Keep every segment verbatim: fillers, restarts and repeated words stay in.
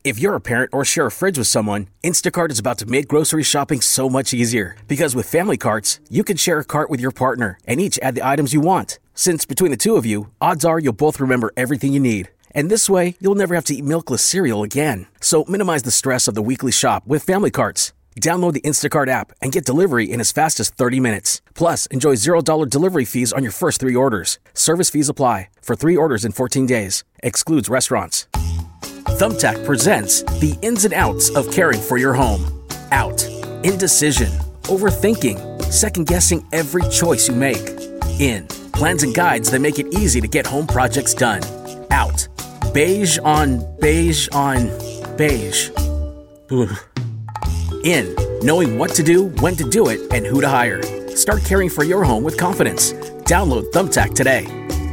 If you're a parent or share a fridge with someone, Instacart is about to make grocery shopping so much easier. Because with family carts, you can share a cart with your partner and each add the items you want. Since between the two of you, odds are you'll both remember everything you need. And this way, you'll never have to eat milkless cereal again. So minimize the stress of the weekly shop with family carts. Download the Instacart app and get delivery in as fast as thirty minutes. Plus, enjoy zero dollars delivery fees on your first three orders. Service fees apply for three orders in fourteen days. Excludes restaurants. Thumbtack presents the ins and outs of caring for your home. Out. Indecision. Overthinking. Second-guessing every choice you make. In. Plans and guides that make it easy to get home projects done. Out. Beige on beige on beige. Ugh. In. Knowing what to do, when to do it, and who to hire. Start caring for your home with confidence. Download Thumbtack today.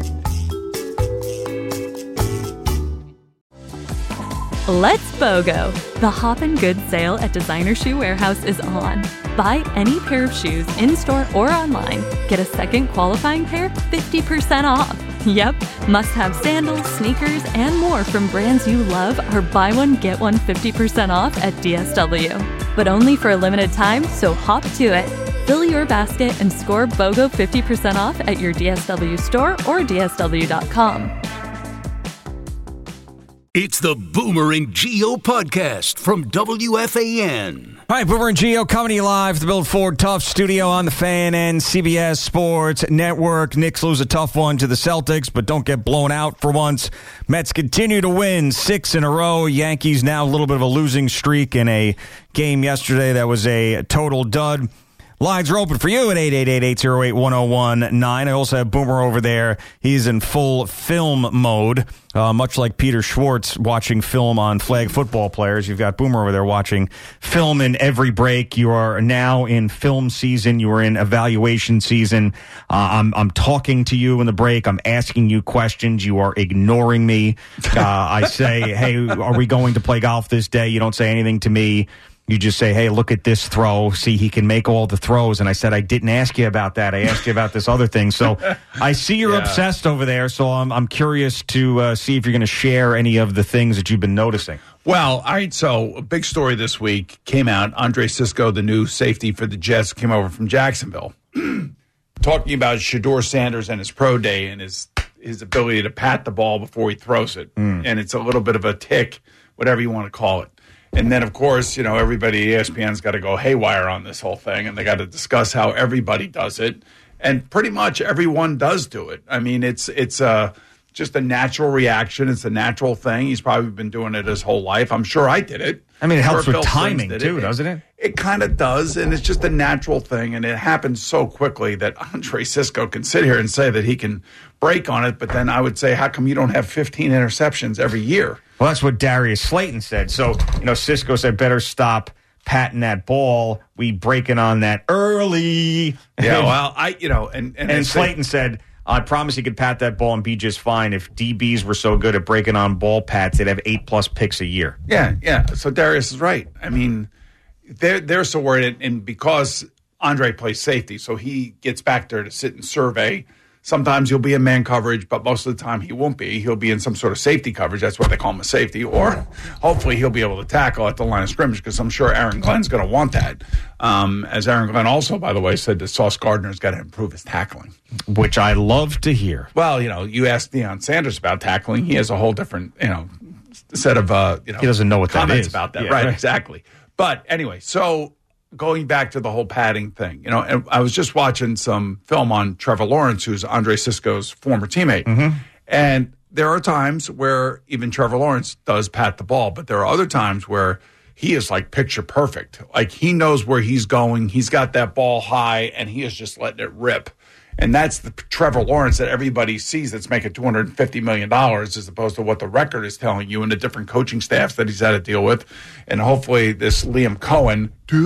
Let's BOGO! The Hoppin' Good sale at Designer Shoe Warehouse is on. Buy any pair of shoes in-store or online. Get a second qualifying pair fifty percent off. Yep, must-have sandals, sneakers, and more from brands you love are buy one, get one fifty percent off at D S W. But only for a limited time, so hop to it. Fill your basket and score BOGO fifty percent off at your D S W store or D S W dot com. It's the Boomer and Gio podcast from W F A N. Hi, Boomer and Gio coming to you live, the Build Ford Tough studio on the Fan and C B S Sports Network. Knicks lose a tough one to the Celtics, but don't get blown out for once. Mets continue to win six in a row. Yankees now a little bit of a losing streak in a game yesterday that was a total dud. Lines are open for you at eight eight eight, eight oh eight, one oh one nine. I also have Boomer over there. He's in full film mode, uh, much like Peter Schwartz watching film on flag football players. You've got Boomer over there watching film in every break. You are now in film season. You are in evaluation season. Uh, I'm, I'm talking to you in the break. I'm asking you questions. You are ignoring me. Uh, I say, hey, are we going to play golf this day? You don't say anything to me. You just say, hey, look at this throw. See, he can make all the throws. And I said, I didn't ask you about that. I asked you about this other thing. So I see you're yeah. obsessed over there. So I'm I'm curious to uh, see if you're going to share any of the things that you've been noticing. Well, all right. So a big story this week came out. Andre Cisco, the new safety for the Jets, came over from Jacksonville, talking about Shedeur Sanders and his pro day and his his ability to pat the ball before he throws it. Mm. And it's a little bit of a tick, whatever you want to call it. And then, of course, you know, everybody at E S P N's got to go haywire on this whole thing, and they got to discuss how everybody does it. And pretty much everyone does do it. I mean, it's it's uh, just a natural reaction. It's a natural thing. He's probably been doing it his whole life. I'm sure I did it. I mean, it helps with Bill timing, too, it. doesn't it? It, it kind of does, and it's just a natural thing. And it happens so quickly that Andre Cisco can sit here and say that he can break on it. But then I would say, how come you don't have fifteen interceptions every year? Well, that's what Darius Slayton said. So, you know, Cisco said, better stop patting that ball. We breaking on that early. Yeah, well, I, you know, and and, and Slayton said, I promise he could pat that ball and be just fine. If D Bs were so good at breaking on ball pats, they'd have eight plus picks a year. Yeah, yeah. So Darius is right. I mean, they're they're so worried, and because Andre plays safety, so he gets back there to sit and survey. Sometimes he'll be in man coverage, but most of the time he won't be. He'll be in some sort of safety coverage. That's why they call him a safety. Or hopefully he'll be able to tackle at the line of scrimmage, because I'm sure Aaron Glenn's going to want that. Um, as Aaron Glenn also, by the way, said that Sauce Gardner's got to improve his tackling. Which I love to hear. Well, you know, you asked Deion Sanders about tackling. He has a whole different, you know, set of, uh, you know, he doesn't know what that is. About that. Yeah, right, right, exactly. But anyway, so going back to the whole padding thing, you know, and I was just watching some film on Trevor Lawrence, who's Andre Cisco's former teammate. Mm-hmm. And there are times where even Trevor Lawrence does pat the ball, but there are other times where he is like picture perfect. Like he knows where he's going. He's got that ball high and he is just letting it rip. And that's the Trevor Lawrence that everybody sees that's making two hundred fifty million dollars as opposed to what the record is telling you and the different coaching staffs that he's had to deal with. And hopefully this Liam Cohen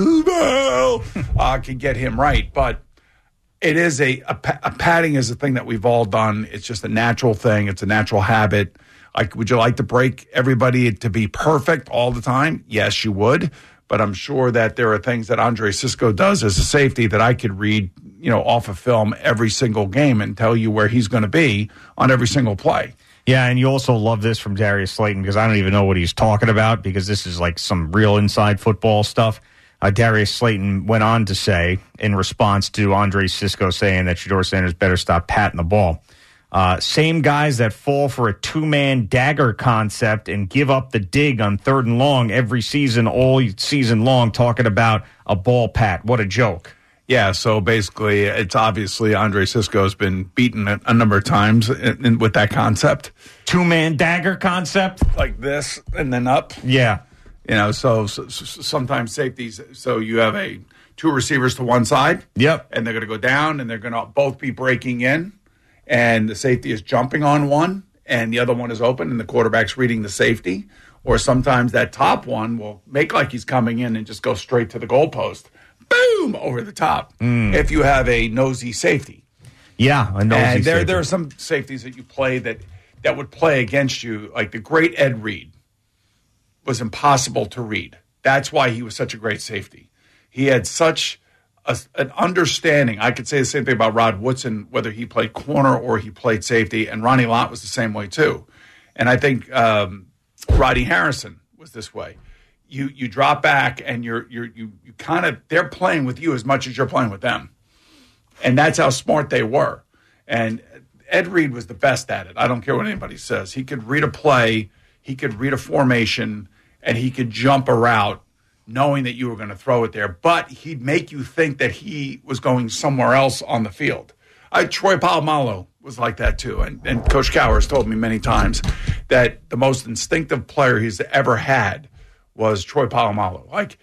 uh, can get him right. But it is a, a, a padding is a thing that we've all done. It's just a natural thing. It's a natural habit. Like, would you like to break everybody to be perfect all the time? Yes, you would. But I'm sure that there are things that Andre Cisco does as a safety that I could read, you know, off of film every single game and tell you where he's going to be on every single play. Yeah, and you also love this from Darius Slayton because I don't even know what he's talking about because this is like some real inside football stuff. Uh, Darius Slayton went on to say, in response to Andre Cisco saying that Shedeur Sanders better stop patting the ball, uh, same guys that fall for a two-man dagger concept and give up the dig on third and long every season, all season long, talking about a ball pat. What a joke. Yeah, so basically, it's obviously Andre Cisco's been beaten a, a number of times in, in, with that concept. Two-man dagger concept? Like this and then up. Yeah. You know, so, so, so sometimes safeties, so you have a two receivers to one side. Yep. And they're going to go down, and they're going to both be breaking in, and the safety is jumping on one, and the other one is open, and the quarterback's reading the safety. Or sometimes that top one will make like he's coming in and just go straight to the goalpost. Boom! Over the top. Mm. If you have a nosy safety. Yeah, a nosy and there, safety. there are some safeties that you play that, that would play against you, like the great Ed Reed. Was impossible to read. That's why he was such a great safety. He had such a, an understanding. I could say the same thing about Rod Woodson, whether he played corner or he played safety, and Ronnie Lott was the same way too. And I think um, Rodney Harrison was this way. You you drop back and you're you're you you kind of they're playing with you as much as you're playing with them, and that's how smart they were. And Ed Reed was the best at it. I don't care what anybody says. He could read a play, he could read a formation. And he could jump a route knowing that you were going to throw it there. But he'd make you think that he was going somewhere else on the field. I, Troy Polamalu was like that too. And, and Coach Cowers told me many times that the most instinctive player he's ever had was Troy Polamalu. Like,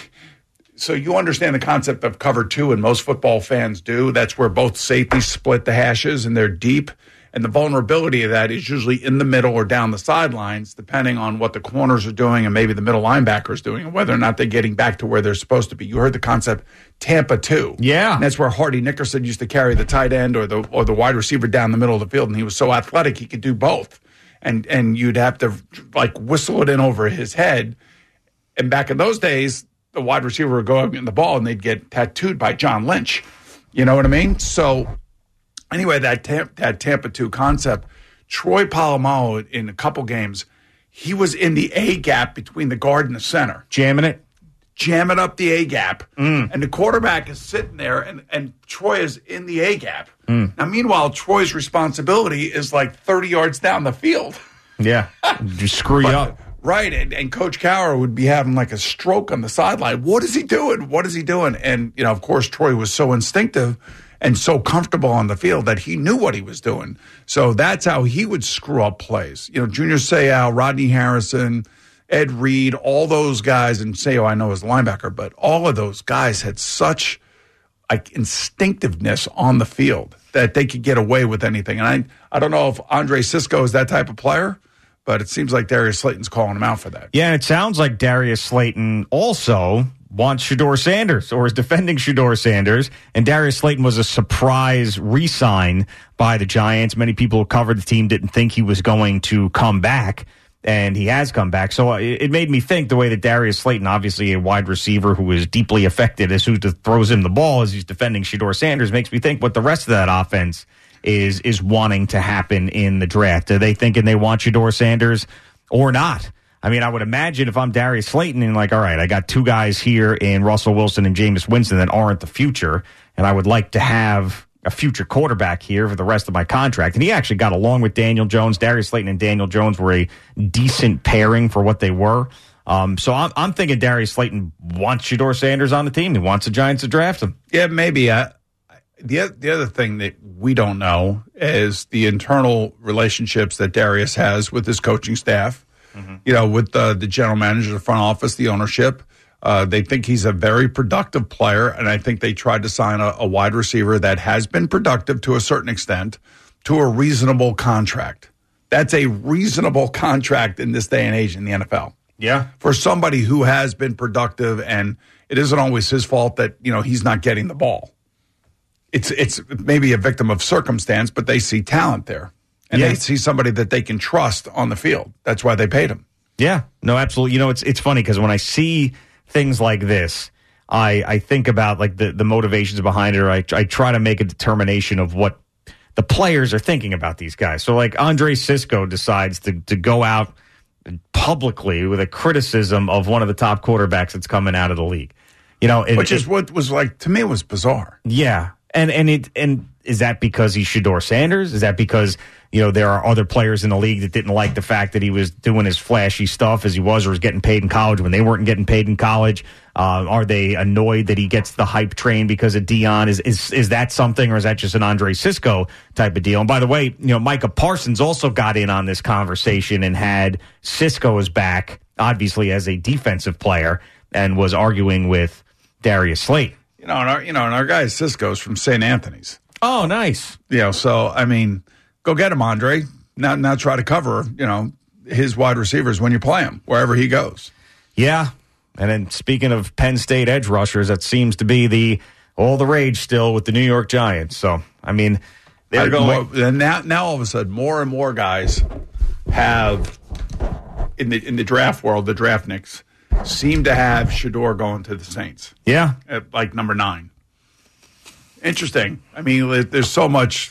so you understand the concept of cover two, and most football fans do. That's where both safeties split the hashes, and they're deep. And the vulnerability of that is usually in the middle or down the sidelines, depending on what the corners are doing and maybe the middle linebacker is doing and whether or not they're getting back to where they're supposed to be. You heard the concept Tampa two. Yeah. And that's where Hardy Nickerson used to carry the tight end or the or the wide receiver down the middle of the field, and he was so athletic he could do both. And and you'd have to like whistle it in over his head. And back in those days, the wide receiver would go up in the ball and they'd get tattooed by John Lynch. You know what I mean? So anyway, that Tam- that Tampa two concept, Troy Polamalu in a couple games, he was in the A gap between the guard and the center. Jamming it? Jamming up the A gap. Mm. And the quarterback is sitting there, and, and Troy is in the A gap. Mm. Now, meanwhile, Troy's responsibility is like thirty yards down the field. Yeah. Just screw you up. Right, and, and Coach Cower would be having like a stroke on the sideline. What is he doing? What is he doing? And, you know, of course, Troy was so instinctive and so comfortable on the field that he knew what he was doing. So that's how he would screw up plays. You know, Junior Seau, Rodney Harrison, Ed Reed, all those guys, and Seau I know is linebacker, but all of those guys had such like instinctiveness on the field that they could get away with anything. And I, I don't know if Andre Cisco is that type of player, but it seems like Darius Slayton's calling him out for that. Yeah, and it sounds like Darius Slayton also wants Shedeur Sanders or is defending Shedeur Sanders. And Darius Slayton was a surprise re-sign by the Giants. Many people who covered the team didn't think he was going to come back, and he has come back. So it, it made me think the way that Darius Slayton, obviously a wide receiver who is deeply affected as who throws him the ball as he's defending Shedeur Sanders, makes me think what the rest of that offense is is wanting to happen in the draft. Are they thinking they want Shedeur Sanders or not? I mean, I would imagine if I'm Darius Slayton and like, all right, I got two guys here in Russell Wilson and Jameis Winston that aren't the future, and I would like to have a future quarterback here for the rest of my contract. And he actually got along with Daniel Jones. Darius Slayton and Daniel Jones were a decent pairing for what they were. Um, so I'm, I'm thinking Darius Slayton wants Shedeur Sanders on the team. He wants the Giants to draft him. Yeah, maybe. Uh, the, the other thing that we don't know is the internal relationships that Darius has with his coaching staff. Mm-hmm. You know, with uh, the general manager, the front office, the ownership. Uh, they think he's a very productive player, and I think they tried to sign a, a wide receiver that has been productive to a certain extent to a reasonable contract. That's a reasonable contract in this day and age in the N F L. Yeah. For somebody who has been productive, and it isn't always his fault that, you know, he's not getting the ball. It's it's maybe a victim of circumstance, but they see talent there. And yeah. They see somebody that they can trust on the field. That's why they paid him. Yeah, no, absolutely. You know, it's it's funny because when I see things like this, I, I think about like the, the motivations behind it, or I, I try to make a determination of what the players are thinking about these guys. So, like, Andre Cisco decides to, to go out publicly with a criticism of one of the top quarterbacks that's coming out of the league. You know, it, Which is it, what was like, to me, it was bizarre. Yeah. And and it and is that because he's Shedeur Sanders? Is that because, you know, there are other players in the league that didn't like the fact that he was doing his flashy stuff as he was or was getting paid in college when they weren't getting paid in college? Uh, are they annoyed that he gets the hype train because of Dion? Is, is is that something, or is that just an Andre Cisco type of deal? And by the way, you know, Micah Parsons also got in on this conversation and had Cisco as back, obviously as a defensive player, and was arguing with Darius Slate. You know, and our, you know, and our guy Cisco's from Saint Anthony's. Oh, nice. You know, so, I mean, go get him, Andre. Now, now try to cover, you know, his wide receivers when you play him, wherever he goes. Yeah. And then speaking of Penn State edge rushers, that seems to be the all the rage still with the New York Giants. So, I mean, they're I, going. More, and now, now all of a sudden, more and more guys have, in the in the draft world, the draftniks, seem to have Shedeur going to the Saints. Yeah. At like number nine. Interesting. I mean, there's so much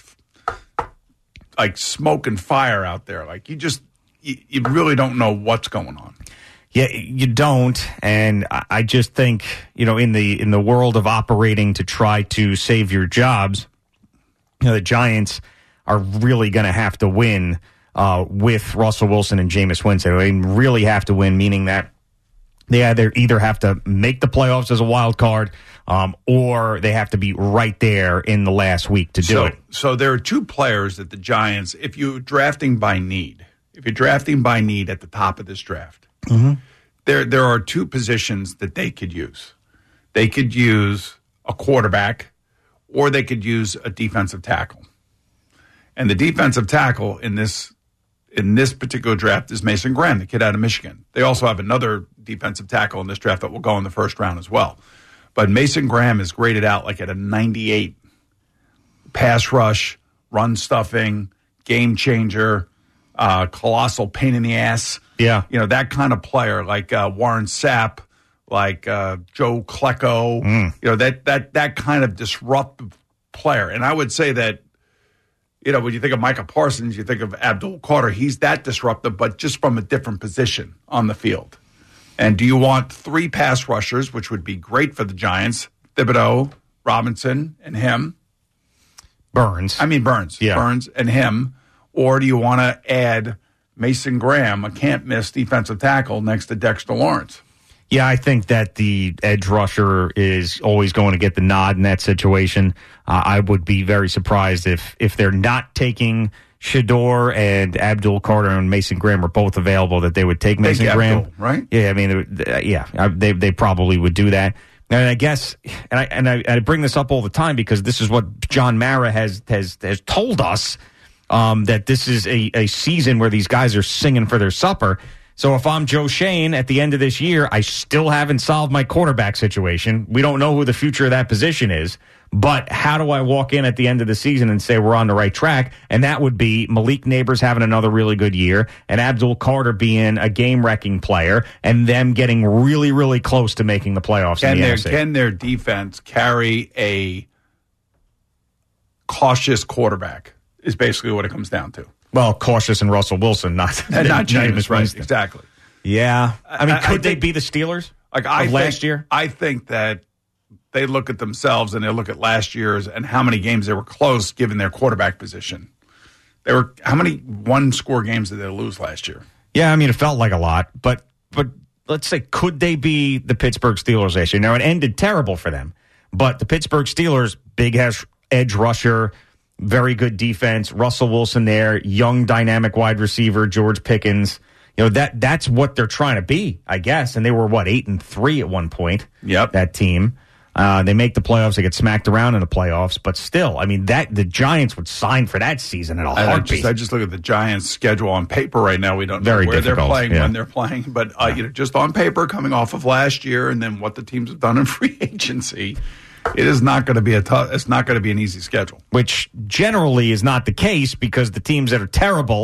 like smoke and fire out there. Like you just, you, you really don't know what's going on. Yeah, you don't. And I just think, you know, in the in the world of operating to try to save your jobs, you know, the Giants are really going to have to win uh, with Russell Wilson and Jameis Winston. They really have to win, meaning that they either either have to make the playoffs as a wild card, um, or they have to be right there in the last week to do so, it. So there are two players that the Giants, if you're drafting by need, if you're drafting by need at the top of this draft, mm-hmm. there there are two positions that they could use. They could use a quarterback, or they could use a defensive tackle. And the defensive tackle in this in this particular draft is Mason Graham, the kid out of Michigan. They also have another defensive tackle in this draft that will go in the first round as well. But Mason Graham is graded out like at a ninety-eight. Pass rush, run stuffing, game changer, uh, colossal pain in the ass. Yeah. You know, that kind of player like uh, Warren Sapp, like uh, Joe Klecko, mm. you know, that that that kind of disruptive player. And I would say that, you know, when you think of Micah Parsons, you think of Abdul Carter. He's that disruptive, but just from a different position on the field. And do you want three pass rushers, which would be great for the Giants, Thibodeau, Robinson, and him? Burns. I mean Burns. Yeah. Burns and him. Or do you want to add Mason Graham, a can't-miss defensive tackle, next to Dexter Lawrence? Yeah, I think that the edge rusher is always going to get the nod in that situation. Uh, I would be very surprised if if they're not taking Shedeur and Abdul Carter and Mason Graham are both available, that they would take Mason take Graham. Abdul, right? Yeah, I mean, yeah, they they probably would do that. And I guess, and I and I, I bring this up all the time because this is what John Mara has has has told us, um, that this is a, a season where these guys are singing for their supper. So if I'm Joe Schoen at the end of this year, I still haven't solved my quarterback situation. We don't know who the future of that position is. But how do I walk in at the end of the season and say we're on the right track? And that would be Malik Neighbors having another really good year and Abdul Carter being a game-wrecking player and them getting really, really close to making the playoffs Can in the their, N F C. Can their defense carry a cautious quarterback is basically what it comes down to. Well, cautious and Russell Wilson, not, and not Jameis Jameis, right? Winston. Exactly. Yeah. I mean, I- could I they think- be the Steelers Like I of think, last year? I think that they look at themselves and they look at last year's and how many games they were close given their quarterback position. They were how many one-score games did they lose last year? Yeah, I mean, it felt like a lot, but but let's say, could they be the Pittsburgh Steelers last year? Now, it ended terrible for them, but the Pittsburgh Steelers, big hash, edge rusher, very good defense, Russell Wilson there, young dynamic wide receiver, George Pickens. You know, that that's what they're trying to be, I guess. And they were, what, eight and three at one point, Yep. that team. Uh, they make the playoffs. They get smacked around in the playoffs, but still, I mean, that the Giants would sign for that season in a I heartbeat. just, I just look at the Giants' schedule on paper right now. We don't Very know where difficult, they're playing, yeah. when they're playing, but uh, you know, just on paper, coming off of last year, and then what the teams have done in free agency, it is not going to be a tough. It's not going to be an easy schedule. Which generally is not the case because the teams that are terrible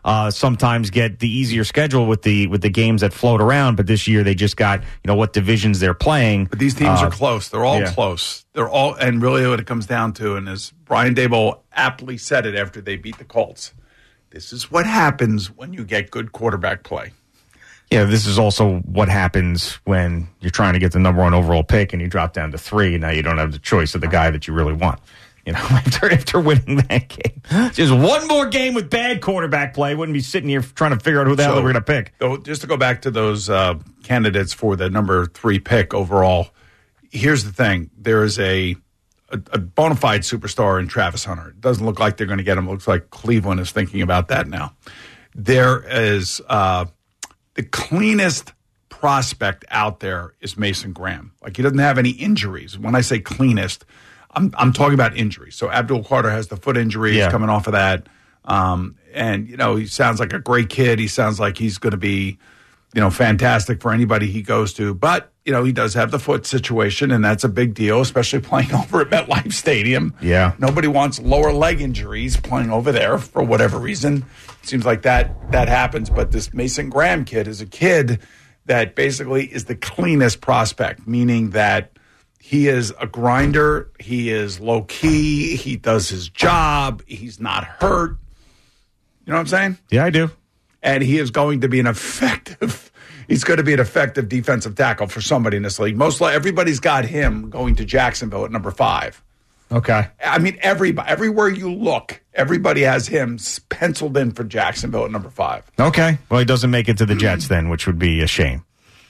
uh, sometimes get the easier schedule with the with the games that float around. But this year they just got, you know, what divisions they're playing. But these teams uh, are close. They're all yeah. close. They're all, and really what it comes down to, and as Brian Daboll aptly said it after they beat the Colts, this is what happens when you get good quarterback play. Yeah, this is also what happens when you're trying to get the number one overall pick and you drop down to three, and now you don't have the choice of the guy that you really want. You know, after after winning that game, just one more game with bad quarterback play, wouldn't be sitting here trying to figure out who the so, hell we're going to pick. So just to go back to those uh, candidates for the number three pick overall, here's the thing: there is a, a a bona fide superstar in Travis Hunter. It doesn't look like they're going to get him. It looks like Cleveland is thinking about that now. There is. Uh, The cleanest prospect out there is Mason Graham. Like, he doesn't have any injuries. When I say cleanest, I'm I'm talking about injuries. So Abdul Carter has the foot injury. Yeah. He's coming off of that. Um, and, you know, he sounds like a great kid. He sounds like he's going to be, you know, fantastic for anybody he goes to. But, you know, he does have the foot situation, and that's a big deal, especially playing over at MetLife Stadium. Yeah. Nobody wants lower leg injuries playing over there for whatever reason. Seems like that that happens. But this Mason Graham kid is a kid that basically is the cleanest prospect, meaning that he is a grinder. He is low key. He does his job. He's not hurt. You know what I'm saying? Yeah, I do. And he is going to be an effective, he's going to be an effective defensive tackle for somebody in this league. Most likely, everybody's got him going to Jacksonville at number five. Okay. I mean, everybody, everywhere you look, everybody has him penciled in for Jacksonville at number five. Okay. Well, he doesn't make it to the Jets then, which would be a shame.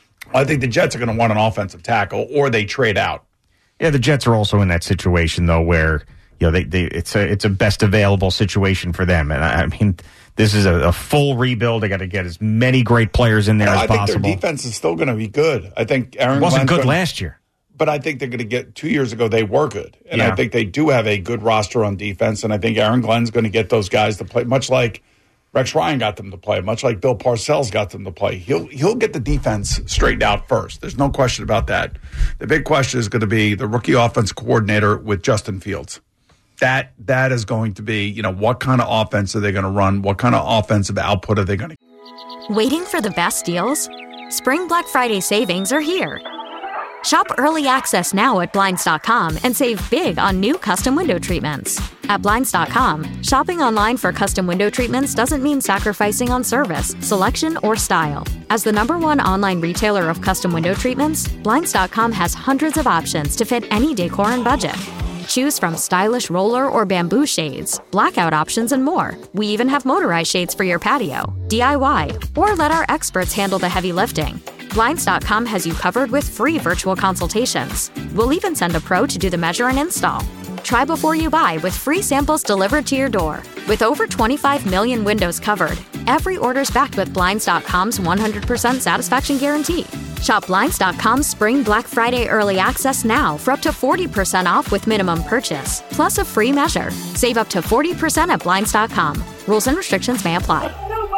I think the Jets are going to want an offensive tackle, or they trade out. Yeah, the Jets are also in that situation though, where you know they, they it's a it's a best available situation for them, and I, I mean this is a, a full rebuild. They got to get as many great players in there no, as I think possible. Their defense is still going to be good. I think Aaron it wasn't Glenn's good gonna, last year. But I think they're going to get two years ago. They were good, and yeah. I think they do have a good roster on defense. And I think Aaron Glenn's going to get those guys to play, much like Rex Ryan got them to play, much like Bill Parcells got them to play. He'll he'll get the defense straightened out first. There's no question about that. The big question is going to be the rookie offense coordinator with Justin Fields. That that is going to be, you know, what kind of offense are they going to run? What kind of offensive output are they going to? Waiting for the best deals? Spring Black Friday savings are here. Shop early access now at Blinds dot com and save big on new custom window treatments. At Blinds dot com, shopping online for custom window treatments doesn't mean sacrificing on service, selection, or style. As the number one online retailer of custom window treatments, Blinds dot com has hundreds of options to fit any decor and budget. Choose from stylish roller or bamboo shades, blackout options, and more. We even have motorized shades for your patio, D I Y, or let our experts handle the heavy lifting. Blinds dot com has you covered with free virtual consultations. We'll even send a pro to do the measure and install. Try before you buy with free samples delivered to your door. With over twenty-five million windows covered, every order's backed with Blinds dot com's one hundred percent satisfaction guarantee. Shop Blinds dot com's Spring Black Friday Early Access now for up to forty percent off with minimum purchase, plus a free measure. Save up to forty percent at Blinds dot com. Rules and restrictions may apply.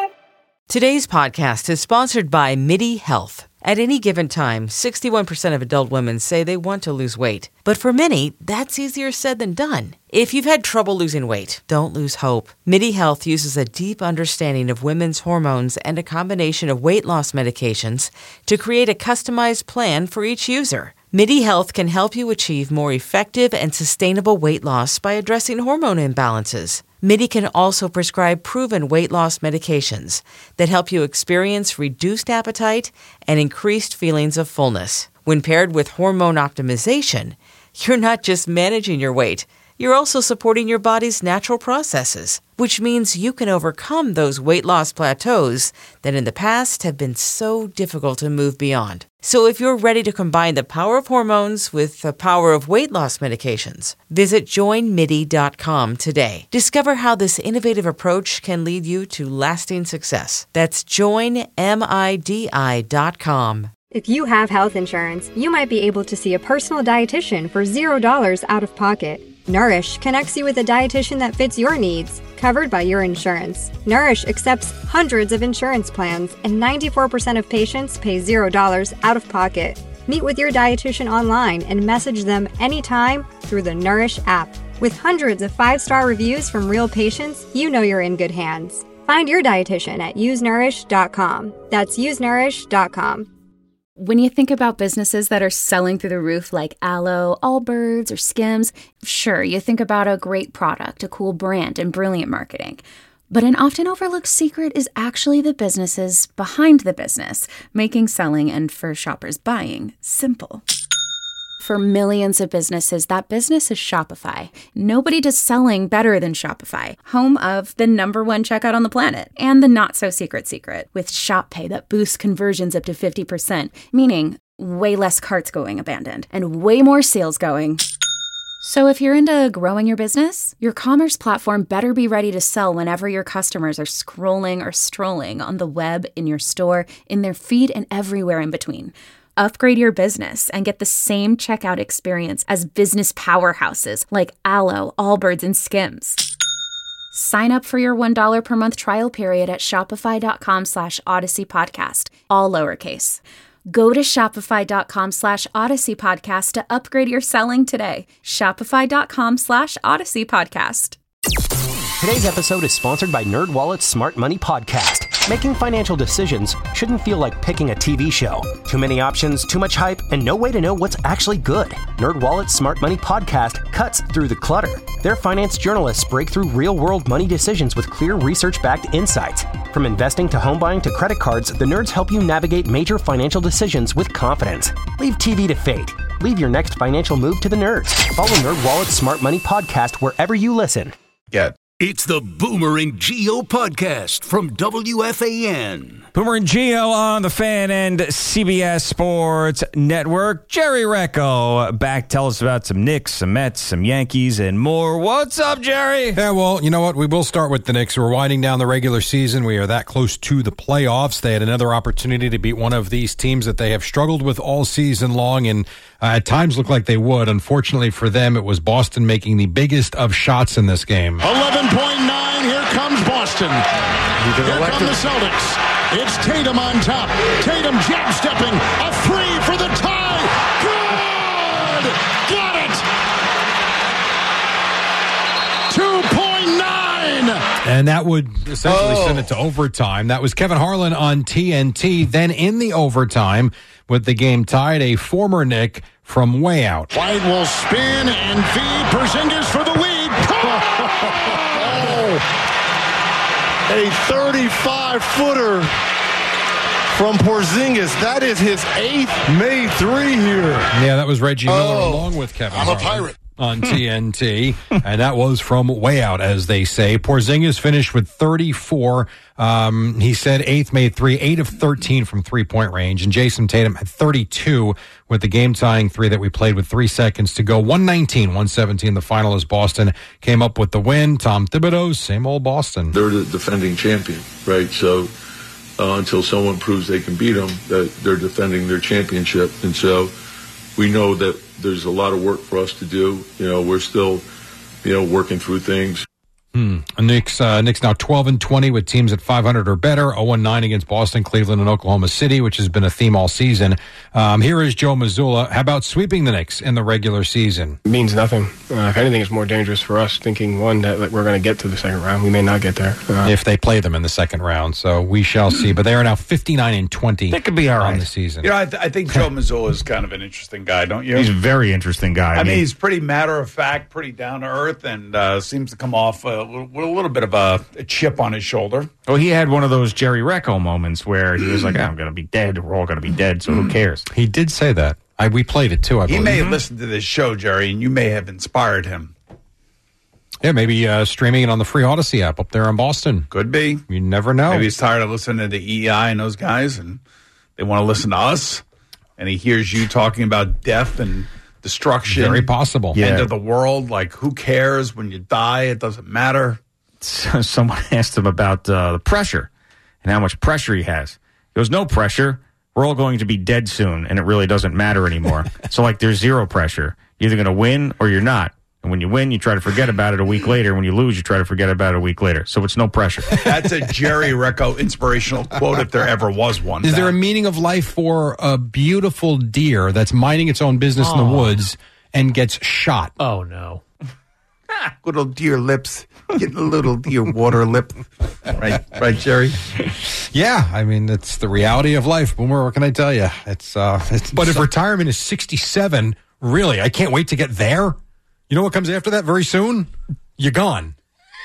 Today's podcast is sponsored by MIDI Health. At any given time, sixty-one percent of adult women say they want to lose weight. But for many, that's easier said than done. If you've had trouble losing weight, don't lose hope. MIDI Health uses a deep understanding of women's hormones and a combination of weight loss medications to create a customized plan for each user. MIDI Health can help you achieve more effective and sustainable weight loss by addressing hormone imbalances. MIDI can also prescribe proven weight loss medications that help you experience reduced appetite and increased feelings of fullness. When paired with hormone optimization, you're not just managing your weight, you're also supporting your body's natural processes, which means you can overcome those weight loss plateaus that in the past have been so difficult to move beyond. So if you're ready to combine the power of hormones with the power of weight loss medications, visit join midi dot com today. Discover how this innovative approach can lead you to lasting success. That's join midi dot com. If you have health insurance, you might be able to see a personal dietitian for zero dollars out of pocket. Nourish connects you with a dietitian that fits your needs, covered by your insurance. Nourish accepts hundreds of insurance plans, and ninety-four percent of patients pay zero dollars out of pocket. Meet with your dietitian online and message them anytime through the Nourish app. With hundreds of five-star reviews from real patients, you know you're in good hands. Find your dietitian at use nourish dot com. That's use nourish dot com. When you think about businesses that are selling through the roof like Aloe, Allbirds, or Skims, sure, you think about a great product, a cool brand, and brilliant marketing. But an often overlooked secret is actually the businesses behind the business, making selling and, for shoppers, buying simple. For millions of businesses, that business is Shopify. Nobody does selling better than Shopify, home of the number one checkout on the planet, and the not-so-secret secret, with Shop Pay that boosts conversions up to fifty percent, meaning way less carts going abandoned, and way more sales going. So if you're into growing your business, your commerce platform better be ready to sell whenever your customers are scrolling or strolling on the web, in your store, in their feed, and everywhere in between. Upgrade your business and get the same checkout experience as business powerhouses like Aloe, Allbirds, and Skims. Sign up for your one dollar per month trial period at shopify.com slash Odyssey Podcast, all lowercase. Go to shopify.com slash Odyssey Podcast to upgrade your selling today. Shopify.com slash Odyssey Podcast. Today's episode is sponsored by NerdWallet's Smart Money Podcast. Making financial decisions shouldn't feel like picking a T V show. Too many options, too much hype, and no way to know what's actually good. NerdWallet's Smart Money Podcast cuts through the clutter. Their finance journalists break through real-world money decisions with clear research-backed insights. From investing to home buying to credit cards, the nerds help you navigate major financial decisions with confidence. Leave T V to fate. Leave your next financial move to the nerds. Follow NerdWallet's Smart Money Podcast wherever you listen. Get. It's the Boomer and Geo podcast from W F A N. Boomer and Geo on the Fan and C B S Sports Network. Jerry Recco back. Tell us about some Knicks, some Mets, some Yankees, and more. What's up, Jerry? Yeah, well, you know what? We will start with the Knicks. We're winding down the regular season. We are that close to the playoffs. They had another opportunity to beat one of these teams that they have struggled with all season long, and uh, at times looked like they would. Unfortunately for them, it was Boston making the biggest of shots in this game. eleven point nine. Here comes Boston. Here come the Celtics. It's Tatum on top. Tatum jab stepping. A three for the tie. Good! Got it! two point nine. And that would essentially oh. send it to overtime. That was Kevin Harlan on T N T. Then in the overtime, with the game tied, a former Knick from way out. White will spin and feed Porzingis for the lead. Oh. A thirty-five footer from Porzingis. That is his eighth made three here. Yeah, that was Reggie Miller oh, along with Kevin I'm Harlan a pirate. On T N T, and that was from way out, as they say. Porzingis finished with thirty-four. Um, he said eighth made three, eight of thirteen from three-point range, and Jason Tatum had thirty-two with the game-tying three that we played with three seconds to go. one nineteen, one seventeen the final as Boston came up with the win. Tom Thibodeau, same old Boston. They're the defending champion, right? So uh, until someone proves they can beat them, that they're defending their championship, and so we know that there's a lot of work for us to do. You know, we're still, you know, working through things. Hmm. Knicks, uh, Knicks now twelve and twenty with teams at five hundred or better. oh and nine against Boston, Cleveland, and Oklahoma City, which has been a theme all season. Um, here is Joe Mazzulla. How about sweeping the Knicks in the regular season? It means nothing. Uh, if anything, it's more dangerous for us, thinking, one, that like, we're going to get to the second round. We may not get there. Uh, if they play them in the second round, so we shall see. But they are now fifty-nine and twenty. That could be all right on the season. You know, I, th- I think Joe Mazzulla is kind of an interesting guy, don't you? He's a very interesting guy. I, I mean, mean, he's pretty matter-of-fact, pretty down-to-earth, and uh, seems to come off uh, with a little bit of a, a chip on his shoulder. Well, he had one of those Jerry Recco moments where he was like, oh, I'm going to be dead. We're all going to be dead, so who cares? He did say that. I, we played it, too, I believe. He may have listened to this show, Jerry, and you may have inspired him. Yeah, maybe uh, streaming it on the free Odyssey app up there in Boston. Could be. You never know. Maybe he's tired of listening to E E I and those guys, and they want to listen to us, and he hears you talking about death and destruction. Very possible. End yeah. of the world. Like, who cares when you die? It doesn't matter. Someone asked him about uh, the pressure and how much pressure he has. He goes, no pressure. We're all going to be dead soon, and it really doesn't matter anymore. So, like, there's zero pressure. You're either going to win or you're not. And when you win, you try to forget about it a week later. When you lose, you try to forget about it a week later. So it's no pressure. That's a Jerry Recco inspirational quote if there ever was one. Is back. There a meaning of life for a beautiful deer that's minding its own business oh. in the woods and gets shot? Oh, no. Good old deer lips. Getting a little deer water lip. Right, right, Jerry? Yeah, I mean, it's the reality of life. Boomer, what can I tell you? It's, uh, it's But if retirement is sixty-seven, really, I can't wait to get there. You know what comes after that very soon? You're gone.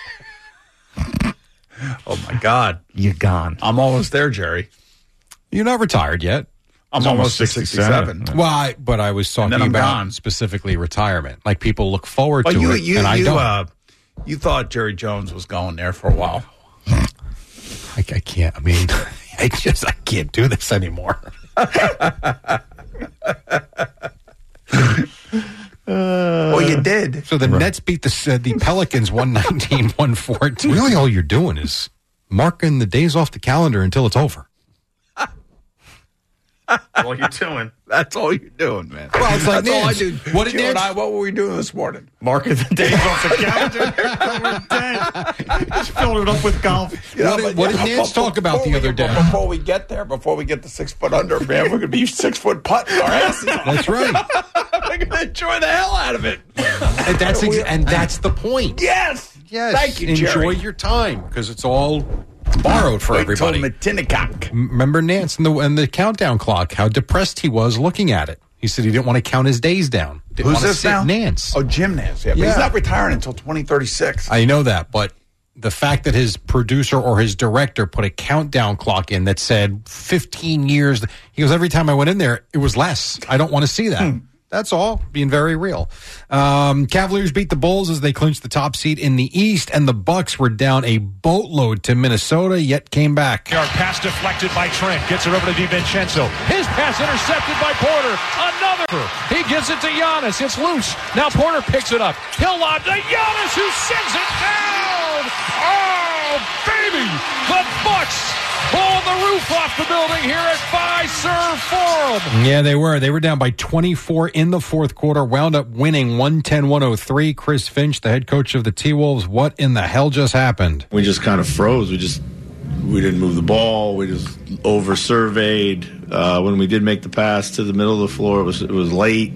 Oh, my God. You're gone. I'm almost there, Jerry. You're not retired yet. I'm almost sixty-seven. Well, I, but I was talking I'm about gone. specifically retirement. Like people look forward But to you, it, you, and I you, don't. uh, you thought Jerry Jones was going there for a while. I, I can't. I mean, I just I can't do this anymore. Well, you did. So the Nets beat the uh, the Pelicans one nineteen, one fourteen. Really, all you're doing is marking the days off the calendar until it's over. That's all you're doing. That's all you're doing, man. Well, it's like That's all I Nance. do. What did Gio and Nance- I, what were we doing this morning? Marking the days off the calendar. We're dead. Just filled it up with golf. You know, What did- but- what did but Nance talk about before the we- other day? but Before we get there, before we get the six foot under, man, we're going to be six foot putting our asses off. That's right. We're going to enjoy the hell out of it. And that's ex- and that's the point. Yes. Yes. Thank you, Enjoy Jerry. your time because it's all borrowed for Wait everybody. till Matinicock. Remember Nance and the and the countdown clock? How depressed he was looking at it. He said he didn't want to count his days down. Didn't Who's want to this sit now? Nance. Oh, Jim Nance. Yeah, but Yeah. he's not retiring until twenty thirty-six. I know that, but the fact that his producer or his director put a countdown clock in that said fifteen years, he goes, every time I went in there, it was less. I don't want to see that. That's all, being very real. Um, Cavaliers beat the Bulls as they clinched the top seed in the East, and the Bucks were down a boatload to Minnesota, yet came back. Yard pass deflected by Trent. Gets it over to DiVincenzo. His pass intercepted by Porter. Another. He gives it to Giannis. It's loose. Now Porter picks it up. He'll lob to Giannis, who sends it down. Oh, baby. The Bucks blow the roof off the building here at Fiserv Forum. Yeah, they were. They were down by twenty-four in the fourth quarter, wound up winning one ten to one oh three. Chris Finch, the head coach of the T-Wolves, what in the hell just happened? We just kind of froze. We just we didn't move the ball. We just over surveyed. Uh, when we did make the pass to the middle of the floor, it was it was late,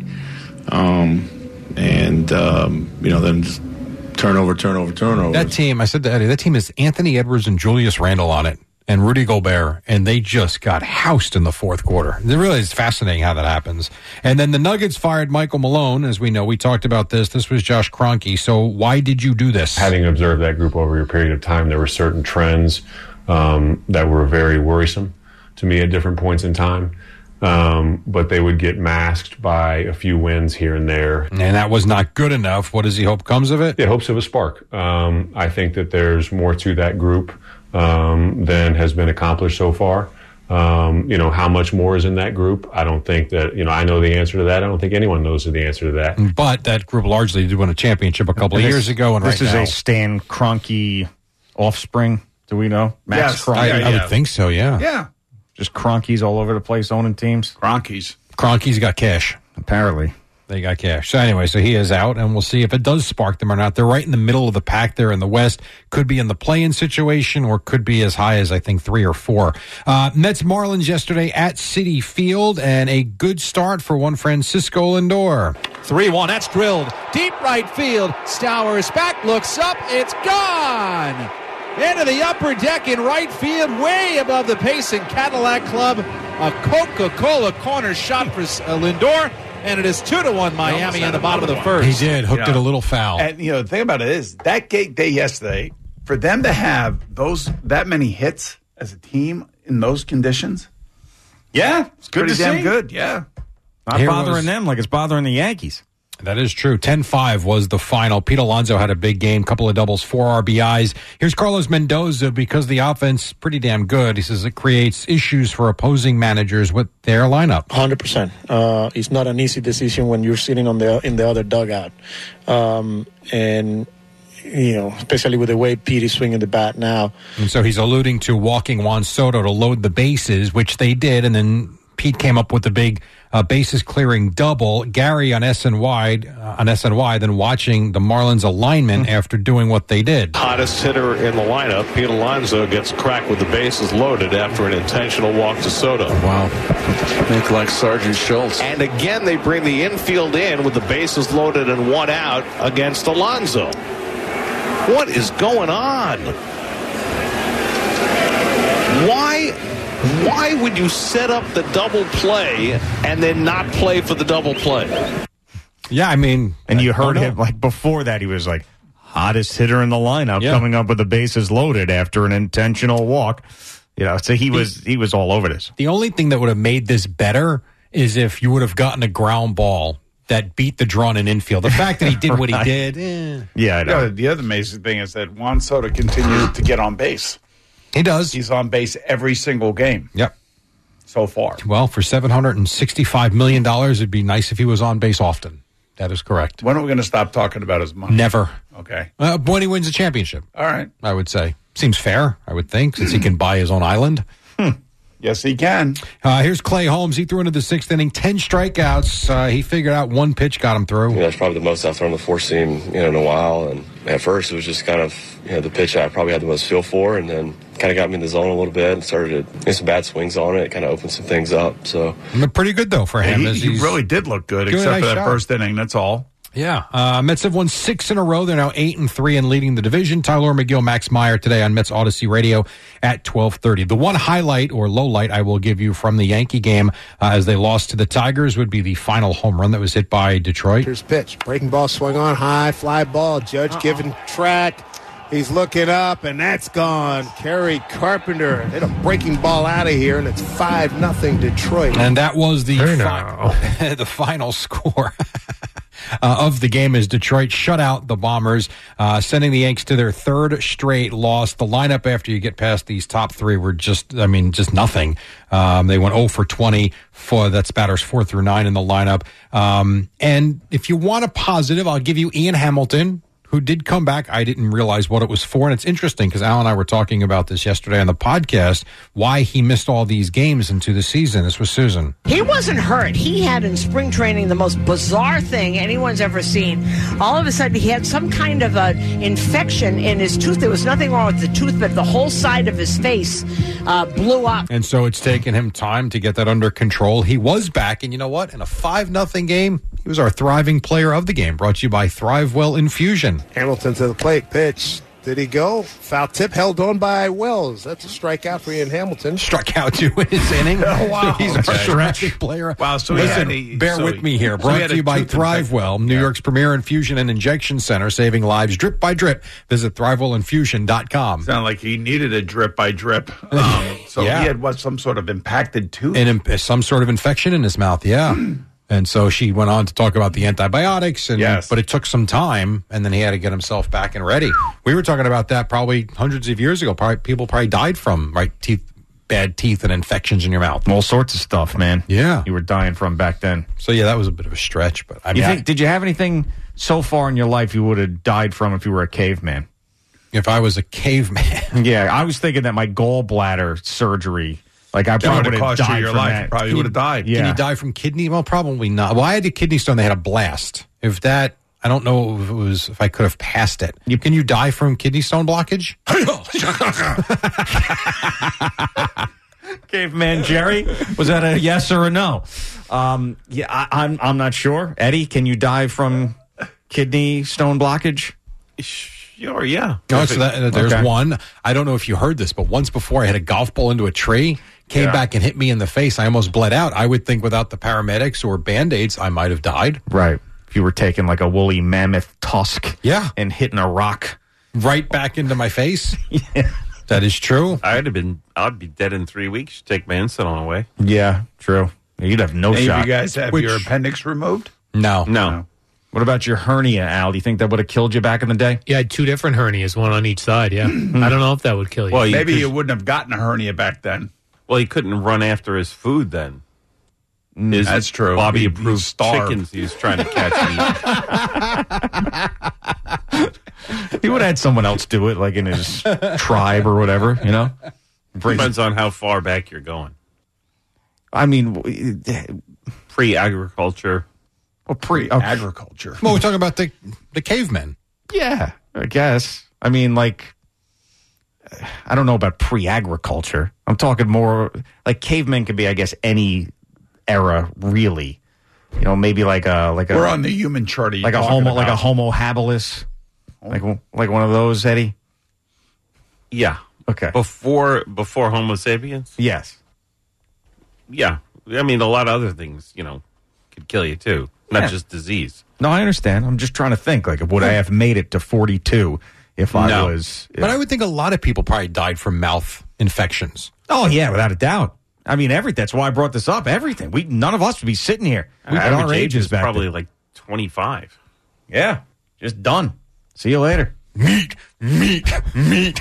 um, and um, you know then just turnover, turnover, turnover. That team, I said to Eddie, that team is Anthony Edwards and Julius Randle on it, and Rudy Gobert, and they just got housed in the fourth quarter. It really is fascinating how that happens. And then the Nuggets fired Michael Malone. As we know, we talked about this. This was Josh Kroenke. So why did you do this? Having observed that group over a period of time, there were certain trends um, that were very worrisome to me at different points in time. Um, but they would get masked by a few wins here and there. And that was not good enough. What does he hope comes of it? It hopes of a spark. Um, I think that there's more to that group um, than has been accomplished so far. Um, you know, how much more is in that group? I don't think that, you know, I know the answer to that. I don't think anyone knows the answer to that. But that group largely did win a championship a couple of This- years ago. And this right is now, a Stan Kroenke offspring. Do we know? Max Yes. Kroenke. I, Yeah, I yeah. would think so, yeah. Yeah. Just Kroenkes all over the place owning teams. Cronkies. Kroenke's got cash. Apparently. They got cash. So anyway, so he is out, and we'll see if it does spark them or not. They're right in the middle of the pack there in the West. Could be in the play-in situation, or could be as high as, I think, three or four. Uh, Mets Marlins yesterday at Citi Field, and a good start for one Francisco Lindor. three one, that's drilled. Deep right field. Stower is back, looks up, it's gone! Into the upper deck in right field, way above the Payson Cadillac Club. A Coca-Cola corner shot for uh, Lindor, and it is two to one Miami in the bottom of the first. He did, hooked Yeah. it a little foul. And, you know, the thing about it is, that gate day yesterday, for them to have those that many hits as a team in those conditions, Yeah, it's good pretty to damn see. good. Yeah. Not Here bothering was- them like it's bothering the Yankees. That is true. ten five was the final. Pete Alonso had a big game, couple of doubles, four R B Is. Here's Carlos Mendoza because the offense is pretty damn good. He says it creates issues for opposing managers with their lineup. one hundred percent. Uh, it's not an easy decision when you're sitting on the in the other dugout. Um, and, you know, especially with the way Pete is swinging the bat now. And so he's alluding to walking Juan Soto to load the bases, which they did, and then Pete came up with the big uh, bases clearing double. Gary on S N Y uh, on S N Y then watching the Marlins alignment after doing what they did. Hottest hitter in the lineup, Pete Alonso, gets cracked with the bases loaded after an intentional walk to Soto. Wow. Think like Sergeant Schultz. And again, they bring the infield in with the bases loaded and one out against Alonso. What is going on? Why, why would you set up the double play and then not play for the double play? Yeah, I mean, and you heard know. him like before that. He was like hottest hitter in the lineup, Yeah. coming up with the bases loaded after an intentional walk. You know, so he was he was all over this. The only thing that would have made this better is if you would have gotten a ground ball that beat the draw in infield. The fact that he did what he Right. did, eh. Yeah, I know. Yeah, the other amazing thing is that Juan Soto continues to get on base. He does. He's on base every single game. Yep. So far. Well, for seven hundred sixty-five million dollars, it'd be nice if he was on base often. That is correct. When are we going to stop talking about his money? Never. Okay. Uh, when he wins a championship. All right. I would say. Seems fair, I would think, since he can buy his own island. Yes, he can. Uh, here's Clay Holmes. He threw into the sixth inning, ten strikeouts. Uh, he figured out one pitch got him through. You know, that's probably the most I've thrown the four seam, you know, in a while. And at first, it was just kind of, you know, the pitch I probably had the most feel for, and then kind of got me in the zone a little bit and started to get some bad swings on it. Kind of opened some things up. So pretty good though for him. He, as he he's really did look good, doing a except nice for that job. first inning. That's all. Yeah, uh, Mets have won six in a row. They're now eight and three and leading the division. Tyler McGill, Max Meyer today on Mets Odyssey Radio at twelve thirty. The one highlight or low light I will give you from the Yankee game uh, as they lost to the Tigers would be the final home run that was hit by Detroit. Here's pitch. Breaking ball swung on high, fly ball. Judge Uh-oh. giving track. He's looking up, and that's gone. Kerry Carpenter hit a breaking ball out of here, and it's five nothing Detroit. And that was the Hey, fi- the final score. Uh, of the game as Detroit shut out the Bombers, uh, sending the Yanks to their third straight loss. The lineup after you get past these top three were just, I mean, just nothing. Um, they went oh for twenty for that's batters four through nine in the lineup. Um, and if you want a positive, I'll give you Ian Hamilton, who did come back. I didn't realize what it was for. And it's interesting because Al and I were talking about this yesterday on the podcast, why he missed all these games into the season. This was Susan. He wasn't hurt. He had in spring training the most bizarre thing anyone's ever seen. All of a sudden, he had some kind of an infection in his tooth. There was nothing wrong with the tooth, but the whole side of his face uh, blew up. And so it's taken him time to get that under control. He was back, and you know what? In a five nothing game, he was our thriving player of the game, brought to you by Thrivewell Infusion. Hamilton to the plate. Pitch. Did he go? Foul tip held on by Wells. That's a strikeout for Ian Hamilton. Struck out two in his inning. Oh, wow. He's our terrific player. Wow. So Listen, he had a, bear so with he, me here. so Brought he had to a you by tooth infection. Thrivewell, New York's premier infusion and injection center, saving lives drip by drip. Visit thrivewell infusion dot com. Sounded like he needed a drip by drip. Um, so Yeah. he had what, some sort of impacted tooth? And im- some sort of infection in his mouth, yeah. And so she went on to talk about the antibiotics, and Yes. but it took some time, and then he had to get himself back and ready. We were talking about that probably hundreds of years ago. Probably people probably died from right teeth, bad teeth, and infections in your mouth. All sorts of stuff, man. Yeah, you were dying from back then. So yeah, that was a bit of a stretch, but I mean, you I- think, did you have anything so far in your life you would have died from if you were a caveman? If I was a caveman, yeah, I was thinking that my gallbladder surgery. Like I That probably would would have have cost you died your from life. that. You probably Can would have died. Can you die from kidney? Well, probably not. Well, I had a kidney stone. They had a blast. If that, I don't know if it was if I could have passed it. You, can you die from kidney stone blockage? Caveman Jerry, was that a yes or a no? Um, yeah, I, I'm I'm not sure. Eddie, can you die from kidney stone blockage? Sure, yeah. No, so that, uh, there's Okay. one. I don't know if you heard this, but once before I had a golf ball into a tree, came Yeah. back and hit me in the face. I almost bled out. I would think without the paramedics or Band-Aids, I might have died. Right. If you were taking like a woolly mammoth tusk, yeah, and hitting a rock right back into my face. Yeah, that is true. I'd have been. I'd be dead in three weeks. Take my insulin away. Yeah, true. You'd have no Any shot. of you guys have Which- your appendix removed? No. No. What about your hernia, Al? Do you think that would have killed you back in the day? Yeah, I had two different hernias, one on each side. Yeah, I don't know if that would kill you. Well, you Maybe could- you wouldn't have gotten a hernia back then. Well, he couldn't run after his food then. His That's true. Bobby He'd- approved he'd starve. chickens he was trying to catch. He would have had someone else do it, like in his tribe or whatever, you know? Depends on how far back you're going. I mean, pre-agriculture. Well, pre agriculture. Well, we're talking about the the cavemen. Yeah, I guess. I mean, like, I don't know about pre-agriculture. I'm talking more like cavemen could be, I guess, any era, really. You know, maybe like a like a We're on the human chart. like a homo like a Homo habilis. Like like one of those, Eddie? Yeah. Okay. Before before Homo sapiens? Yes. Yeah. I mean, a lot of other things, you know, could kill you too, not Yeah. just disease. No, I understand. I'm just trying to think, like, would I have made it to forty-two if I No. was... But I would think a lot of people probably died from mouth infections. Oh, yeah, without a doubt. I mean, every that's why I brought this up. Everything. We None of us would be sitting here We at our average age ages is back probably then. like twenty-five. Yeah, just done. See you later. Meat, meat, meat.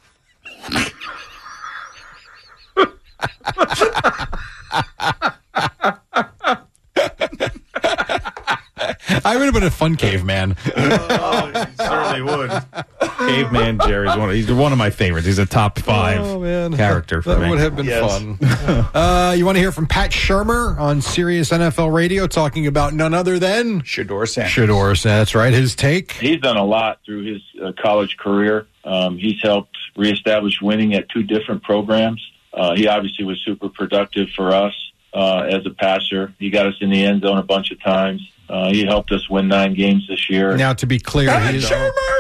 I would have been a fun caveman. Oh, you certainly would. Caveman Jerry's one. Of, he's one of my favorites. He's a top five Oh, man. character for that me. would have been fun. uh, you want to hear from Pat Shermer on Sirius N F L Radio talking about none other than Shedeur Sanders. Shedeur, that's right. His take. He's done a lot through his uh, college career. Um, he's helped reestablish winning at two different programs. Uh, he obviously was super productive for us uh, as a passer. He got us in the end zone a bunch of times. Uh, he helped us win nine games this year. Now, to be clear, he is,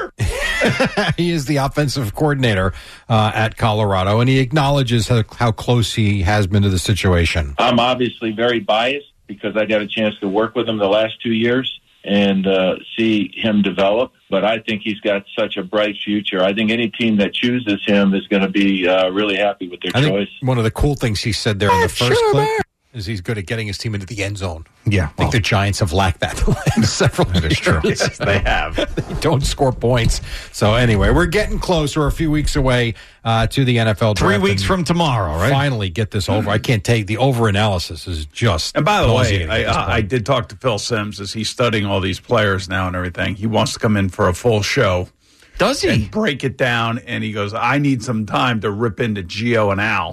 he is the offensive coordinator uh, at Colorado, and he acknowledges how, how close he has been to the situation. I'm obviously very biased because I got a chance to work with him the last two years and uh, see him develop. But I think he's got such a bright future. I think any team that chooses him is going to be uh, really happy with their I choice. think one of the cool things he said there in the first clip is he's good at getting his team into the end zone. Yeah. I think the Giants have lacked that the last several years. is true. Yes, they have. They don't score points. So anyway, we're getting close. We're a few weeks away uh, to the N F L draft. Three weeks and from tomorrow, right? Finally get this over. I can't take the over analysis is just. And by the way, nauseating at I, this I, I point. did talk to Phil Simms as he's studying all these players now and everything. He wants to come in for a full show. Does he? And break it down. And he goes, I need some time to rip into Gio and Al.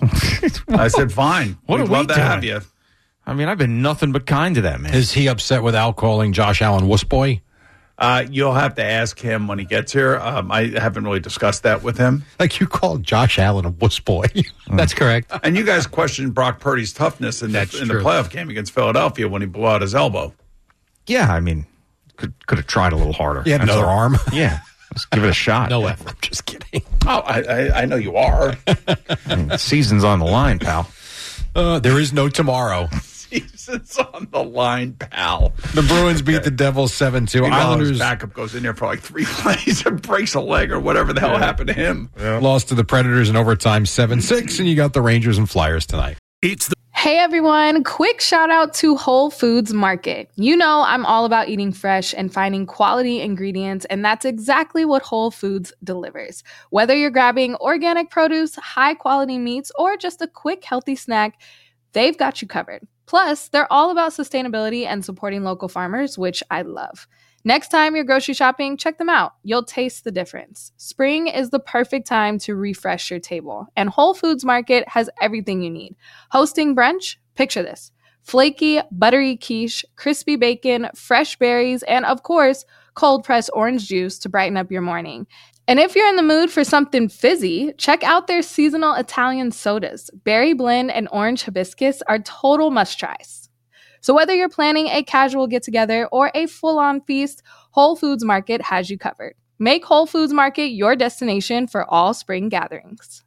I said, fine. What We'd are we love to doing? have you. I mean, I've been nothing but kind to that man. Is he upset with Al calling Josh Allen wuss boy? Uh, you'll have to ask him when he gets here. Um, I haven't really discussed that with him. Like you called Josh Allen a wuss boy. That's correct. And you guys questioned Brock Purdy's toughness in the, That's in the true. playoff game against Philadelphia when he blew out his elbow. Yeah, I mean, could could have tried a little harder. He had That's another all. arm. Yeah, let's give it a shot. No effort. Just kidding. Oh, I, I, I know you are. I mean, the season's on the line, pal. Uh, there is no tomorrow. Season's on the line, pal. The Bruins beat the Devils seven two. Meanwhile, Islanders his backup goes in there for like three plays and breaks a leg or whatever the hell happened to him. lost to the Predators in overtime seven six, and you got the Rangers and Flyers tonight. It's the Hey everyone, quick shout out to Whole Foods Market. You know I'm all about eating fresh and finding quality ingredients, and that's exactly what Whole Foods delivers. Whether you're grabbing organic produce, high quality meats, or just a quick healthy snack, they've got you covered. Plus, they're all about sustainability and supporting local farmers, which I love. Next time you're grocery shopping, check them out. You'll taste the difference. Spring is the perfect time to refresh your table, and Whole Foods Market has everything you need. Hosting brunch? Picture this. Flaky, buttery quiche, crispy bacon, fresh berries, and of course, cold-pressed orange juice to brighten up your morning. And if you're in the mood for something fizzy, check out their seasonal Italian sodas. Berry blend and orange hibiscus are total must-tries. So whether you're planning a casual get-together or a full-on feast, Whole Foods Market has you covered. Make Whole Foods Market your destination for all spring gatherings.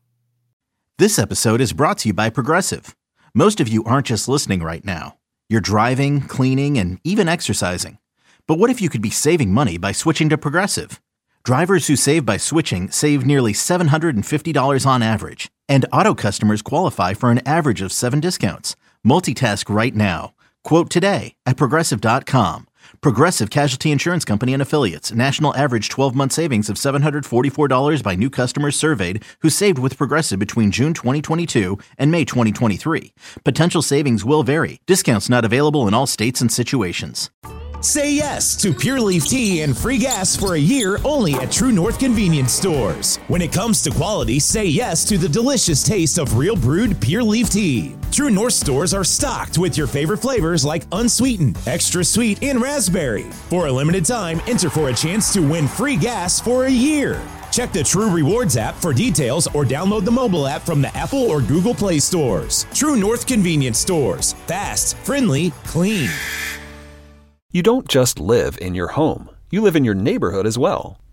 This episode is brought to you by Progressive. Most of you aren't just listening right now. You're driving, cleaning, and even exercising. But what if you could be saving money by switching to Progressive? Drivers who save by switching save nearly seven hundred fifty dollars on average. And auto customers qualify for an average of seven discounts. Multitask right now. Quote today at Progressive dot com. Progressive Casualty Insurance Company and Affiliates. National average twelve-month savings of seven hundred forty-four dollars by new customers surveyed who saved with Progressive between June twenty twenty-two and May twenty twenty-three. Potential savings will vary. Discounts not available in all states and situations. Say yes to Pure Leaf Tea and free gas for a year only at True North Convenience Stores. When it comes to quality, say yes to the delicious taste of real brewed Pure Leaf Tea. True North stores are stocked with your favorite flavors like unsweetened, extra sweet, and raspberry. For a limited time, enter for a chance to win free gas for a year. Check the True Rewards app for details or download the mobile app from the Apple or Google Play stores. True North Convenience Stores. Fast, friendly, clean. You don't just live in your home. You live in your neighborhood as well.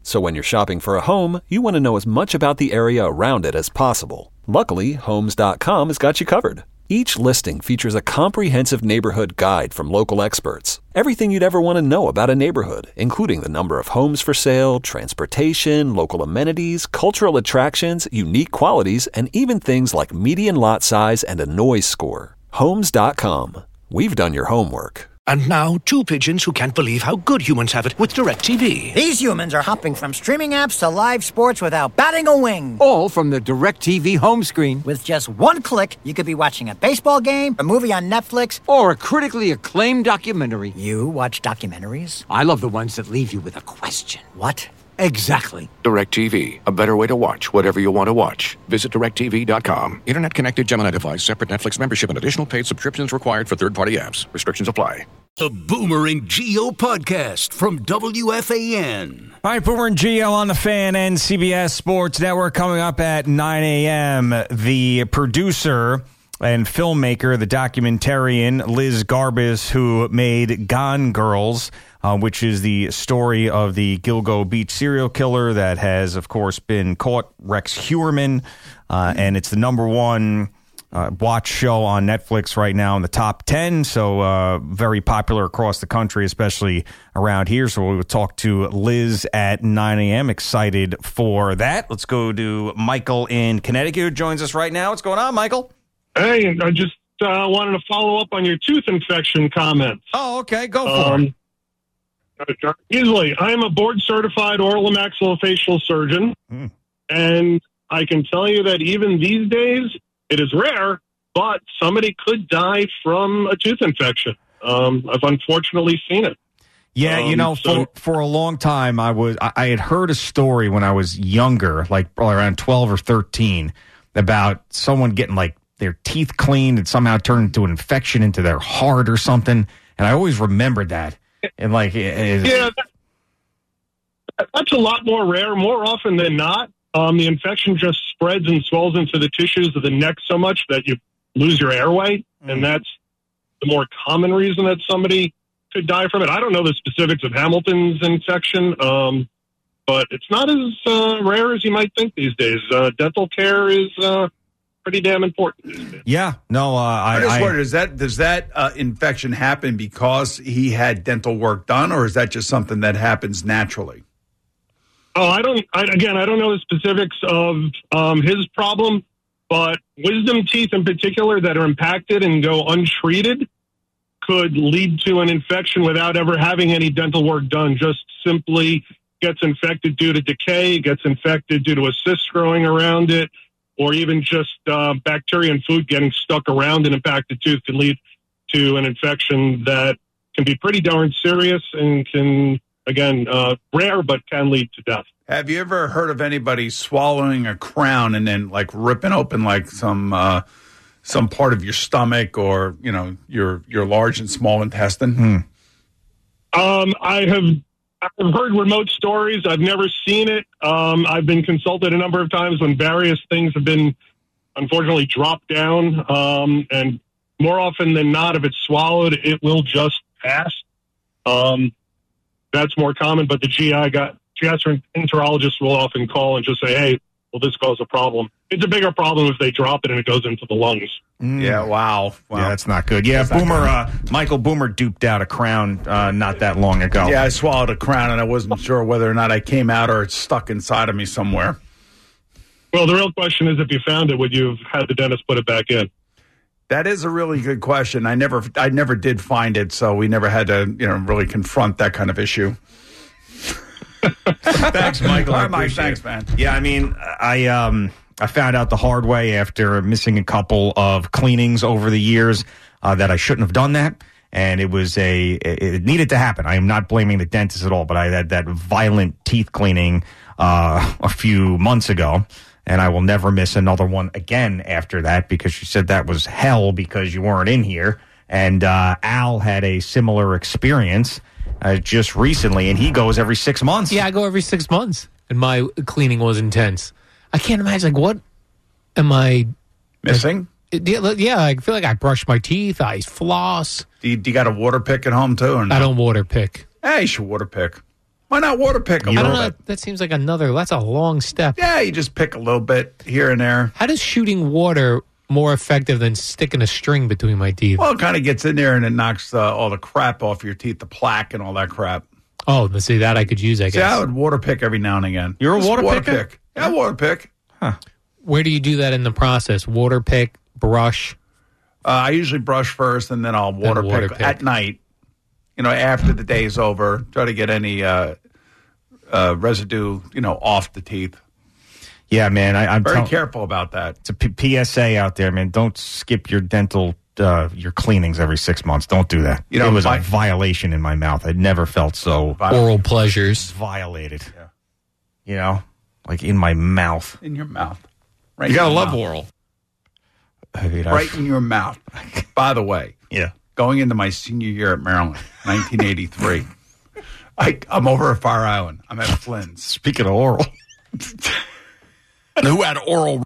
So when you're shopping for a home, you want to know as much about the area around it as possible. Luckily, Homes dot com has got you covered. Each listing features a comprehensive neighborhood guide from local experts. Everything you'd ever want to know about a neighborhood, including the number of homes for sale, transportation, local amenities, cultural attractions, unique qualities, and even things like median lot size and a noise score. Homes dot com. We've done your homework. And now, two pigeons who can't believe how good humans have it with DirecTV. These humans are hopping from streaming apps to live sports without batting a wing. All from the DirecTV home screen. With just one click, you could be watching a baseball game, a movie on Netflix, or a critically acclaimed documentary. You watch documentaries? I love the ones that leave you with a question. What? Exactly. DirecTV, a better way to watch whatever you want to watch. Visit direct T V dot com. Internet connected Gemini device, separate Netflix membership, and additional paid subscriptions required for third-party apps. Restrictions apply. The Boomer and Geo podcast from W F A N. All right, Boomer and Geo on the Fan and C B S Sports Network coming up at nine a.m. The producer and filmmaker, the documentarian Liz Garbus, who made Gone Girls, uh, which is the story of the Gilgo Beach serial killer that has, of course, been caught, Rex Heuermann, uh, and it's the number one uh, watch show on Netflix right now in the top ten, so uh, very popular across the country, especially around here. So we will talk to Liz at nine a.m. Excited for that. Let's go to Michael in Connecticut, who joins us right now. What's going on, Michael? Hey, I just uh, wanted to follow up on your tooth infection comments. Oh, okay. Go for um, it. Easily. I am a board-certified oral and maxillofacial surgeon, mm. and I can tell you that even these days, it is rare, but somebody could die from a tooth infection. Um, I've unfortunately seen it. Yeah, um, you know, so, for for a long time, I was I, I had heard a story when I was younger, like probably around twelve or thirteen, about someone getting like their teeth cleaned and somehow turned into an infection into their heart or something. And I always remembered that. And like, it, it, yeah, that, that's a lot more rare. More often than not, um, the infection just spreads and swells into the tissues of the neck so much that you lose your airway. Mm. And that's the more common reason that somebody could die from it. I don't know the specifics of Hamilton's infection, um, but it's not as uh, rare as you might think these days. Uh, dental care is uh, pretty damn important. Yeah, no, uh, I, I just I, wondered, does that, does that uh, infection happen because he had dental work done, or is that just something that happens naturally? Oh, I don't, I, again, I don't know the specifics of um, his problem, but wisdom teeth in particular that are impacted and go untreated could lead to an infection without ever having any dental work done. Just simply gets infected due to decay, gets infected due to a cyst growing around it, or even just uh, bacteria and food getting stuck around an impacted tooth can lead to an infection that can be pretty darn serious and can, again, uh, rare, but can lead to death. Have you ever heard of anybody swallowing a crown and then like ripping open like some uh, some part of your stomach or, you know, your your large and small intestine? Hmm. Um, I have I've heard remote stories. I've never seen it. Um, I've been consulted a number of times when various things have been, unfortunately, dropped down. Um, and more often than not, if it's swallowed, it will just pass. Um, that's more common. But the G I got gastroenterologist will often call and just say, "Hey, will this cause a problem?" It's a bigger problem if they drop it and it goes into the lungs. Mm. Yeah, wow. wow. Yeah, that's not good. Yeah, That's Boomer, not uh, Michael Boomer duped out a crown uh, not that long ago. Yeah, I swallowed a crown and I wasn't sure whether or not I came out or it's stuck inside of me somewhere. Well, the real question is, if you found it, would you have had the dentist put it back in? That is a really good question. I never, I never did find it, so we never had to, you know, really confront that kind of issue. Thanks, Michael. All I right, Mike, appreciate thanks, it. man. Yeah, I mean, I um, I found out the hard way after missing a couple of cleanings over the years uh, that I shouldn't have done that, and it was a it, it needed to happen. I am not blaming the dentist at all, but I had that violent teeth cleaning uh, a few months ago, and I will never miss another one again after that because she said that was hell because you weren't in here. And uh, Al had a similar experience uh, just recently, and he goes every six months. Yeah, I go every six months, and my cleaning was intense. I can't imagine, like, what am I... Missing? Like, yeah, yeah, I feel like I brush my teeth, I floss. Do you, do you got a water pick at home, too? Or no? I don't water pick. Hey, you should water pick. Why not water pick a I little don't know. bit? That seems like another. That's a long step. Yeah, you just pick a little bit here and there. How does shooting water more effective than sticking a string between my teeth? Well, it kind of gets in there and it knocks uh, all the crap off your teeth, the plaque and all that crap. Oh, let's see, that I could use, I See, guess. I would water pick every now and again. You're a Just water picker? pick. Yeah, water pick. Huh. Where do you do that in the process? Water pick, brush? Uh, I usually brush first and then I'll water, water pick, pick. at night. You know, after the day's over, try to get any uh, uh, residue, you know, off the teeth. Yeah, man. I, I'm Very tell- careful about that. It's a P- P S A out there, man. Don't skip your dental, uh, your cleanings every six months. Don't do that. You know, it was my- a violation in my mouth. I never felt so Oral pleasures. violated. Yeah. You know, like in my mouth. In your mouth. Right You in gotta your love mouth. oral. I mean, I- Right in your mouth. By the way, yeah. Going into my senior year at Maryland, nineteen eighty-three, I, I'm over at Fire Island. I'm at Flynn's. Speaking of oral. Who had oral?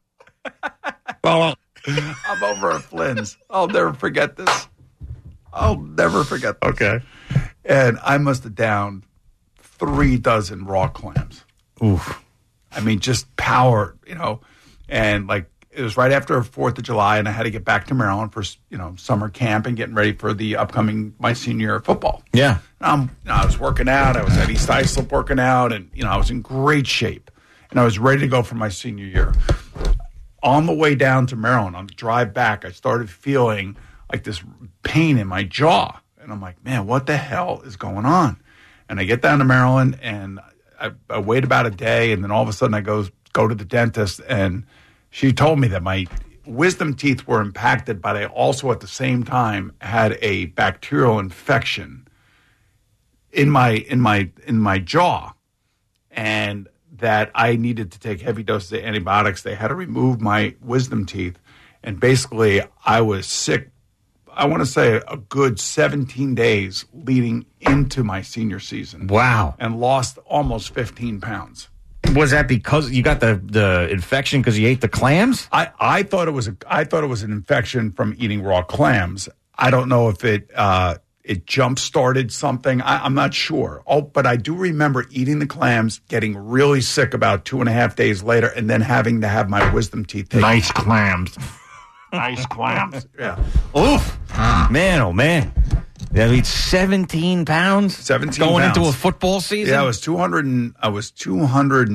I'm over at Flynn's. I'll never forget this. I'll never forget this. Okay. And I must have downed three dozen raw clams. Oof. I mean, just power, you know. And like, it was right after fourth of July, and I had to get back to Maryland for, you know, summer camp and getting ready for the upcoming, my senior year of football. Yeah. Um, you know, I was working out. I was at East Islip working out, and, you know, I was in great shape. And I was ready to go for my senior year. On the way down to Maryland, on the drive back, I started feeling like this pain in my jaw. And I'm like, man, what the hell is going on? And I get down to Maryland, and I, I wait about a day, and then all of a sudden I go, go to the dentist, and she told me that my wisdom teeth were impacted, but I also at the same time had a bacterial infection in my in my in my jaw, and that I needed to take heavy doses of antibiotics. They had to remove my wisdom teeth, and basically I was sick, I want to say a good seventeen days leading into my senior season. Wow. And lost almost fifteen pounds. Was that because you got the, the infection because you ate the clams? I, I thought it was a I thought it was an infection from eating raw clams. I don't know if it uh, it jump started something. I, I'm not sure. Oh, but I do remember eating the clams, getting really sick about two and a half days later, and then having to have my wisdom teeth taken. Nice clams. Nice clams. Yeah. Oof. Man, oh, man. That means seventeen pounds? seventeen Going pounds. into a football season? Yeah, I was two hundred and I was two hundred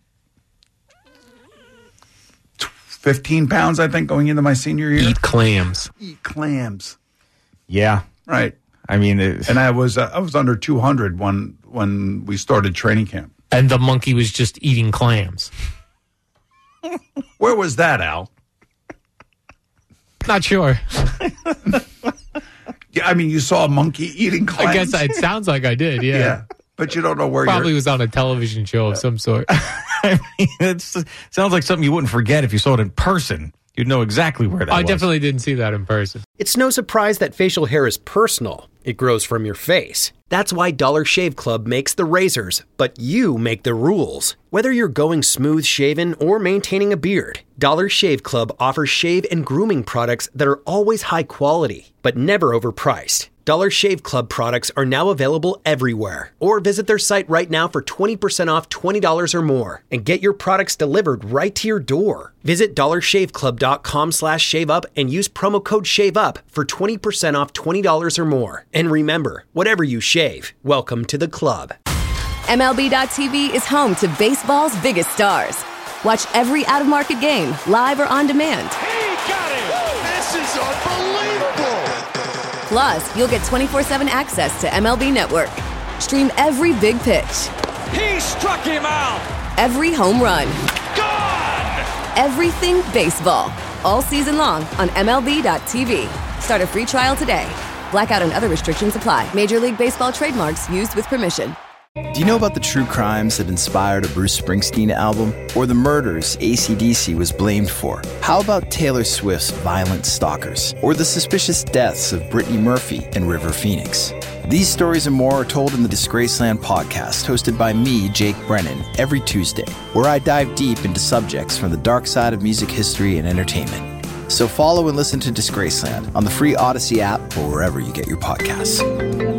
fifteen pounds, I think, going into my senior year. Eat clams. Eat clams. Yeah. Right. I mean, it, and I was uh, I was under two hundred when when we started training camp. And the monkey was just eating clams. Where was that, Al? Not sure. Yeah, I mean, you saw a monkey eating clams. I guess it sounds like I did, yeah. Yeah, but you don't know where Probably you're... was on a television show of some sort. I mean, it sounds like something you wouldn't forget if you saw it in person. You'd know exactly where that I was. definitely didn't see that in person. It's no surprise that facial hair is personal. It grows from your face. That's why Dollar Shave Club makes the razors, but you make the rules. Whether you're going smooth shaven or maintaining a beard, Dollar Shave Club offers shave and grooming products that are always high quality, but never overpriced. Dollar Shave Club products are now available everywhere. Or visit their site right now for twenty percent off twenty dollars or more and get your products delivered right to your door. Visit dollar shave club dot com slash shave up and use promo code SHAVEUP for twenty percent off twenty dollars or more. And remember, whatever you shave, welcome to the club. M L B dot T V is home to baseball's biggest stars. Watch every out-of-market game, live or on demand. He got it! This is unbelievable! Plus, you'll get twenty-four seven access to M L B Network. Stream every big pitch. He struck him out! Every home run. Gone! Everything baseball. All season long on M L B dot T V. Start a free trial today. Blackout and other restrictions apply. Major League Baseball trademarks used with permission. Do you know about the true crimes that inspired a Bruce Springsteen album? Or the murders A C D C was blamed for? How about Taylor Swift's Violent Stalkers? Or the suspicious deaths of Brittany Murphy and River Phoenix? These stories and more are told in the Disgraceland podcast, hosted by me, Jake Brennan, every Tuesday, where I dive deep into subjects from the dark side of music history and entertainment. So follow and listen to Disgraceland on the free Odyssey app or wherever you get your podcasts.